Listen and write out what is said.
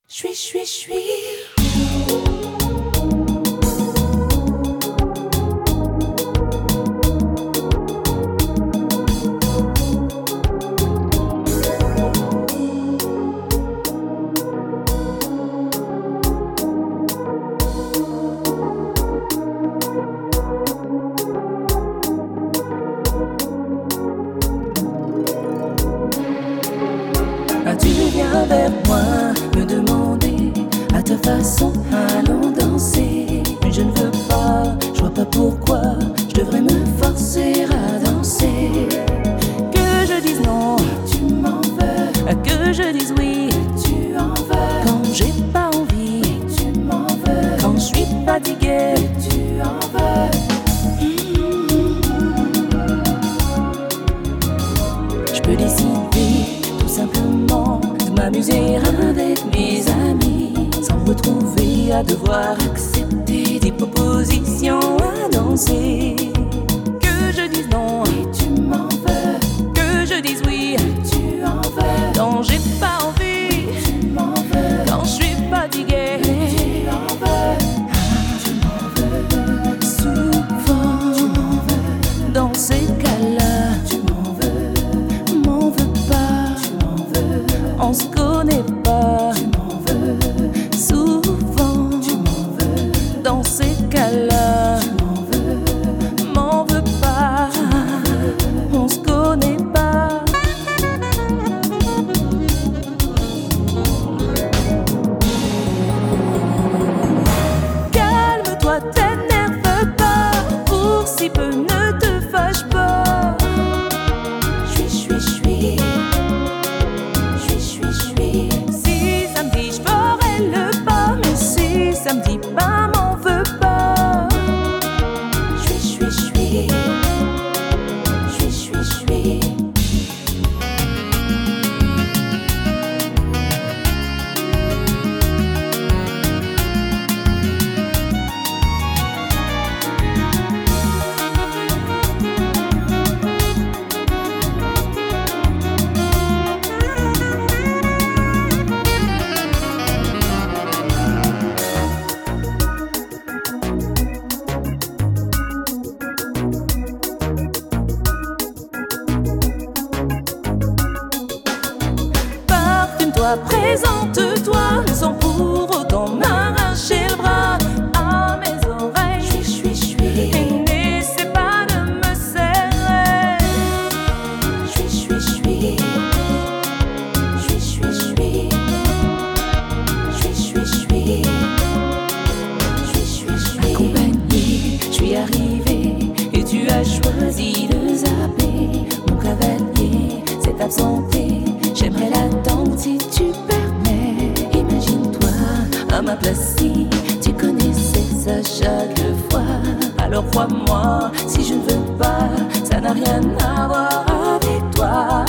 Tu viens vers moi me demander à ta façon allons danser. Mais je ne veux pas, je vois pas pourquoi je devrais me forcer à danser. Que je dise non, tu m'en veux. Que je dise oui, tu en veux. Quand j'ai pas envie, tu m'en veux. Quand je suis fatiguée, tu en veux. Je peux décider tout simplement de m'amuser avec mes amis, sans me retrouver à devoir accepter des propositions à danser. Que je dise non, et tu m'en veux. Que je dise oui, tu en veux. Quand j'ai pas envie, tu m'en veux. Quand je suis fatiguée, tu en veux. Tu m'en veux. Souvent, tu m'en veux. Dans ces cas-là, tu m'en veux. M'en veux pas, tu m'en veux. On se connaît pas, tu m'en veux. Souvent, tu m'en veux. Dans ces cas-là, tu m'en veux. M'en veux pas, on se connaît pas. Calme-toi, t'énerve pas. Pour si peu, ne te fâche pas. Si ça me dit, je ferai le pas. Mais si ça me dit pas, m'en veux pas. Parfume-toi, présente-toi, sans pour autant m'arracher le bras à mes oreilles. Et n'essaie pas de me serrer. Accompagnée, je suis arrivée et tu as choisi de zapper. Mon cavalier s'est absenté. J'aimerais l'attendre si tu permets. Imagine-toi à ma place si tu connaissais ça chaque fois. Alors crois-moi, si je ne veux pas, ça n'a rien à voir avec toi.